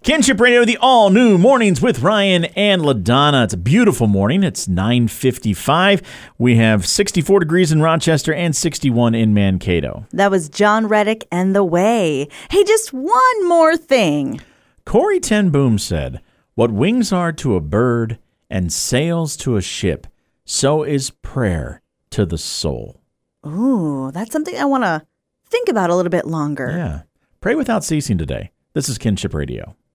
Kinship Radio, the all-new Mornings with Ryan and LaDonna. It's a beautiful morning. It's 9:55. We have 64 degrees in Rochester and 61 in Mankato. That was John Reddick and The Way. Hey, just one more thing. Corrie ten Boom said, "What wings are to a bird and sails to a ship, so is prayer to the soul." Ooh, that's something I want to think about a little bit longer. Yeah. Pray without ceasing today. This is Kinship Radio.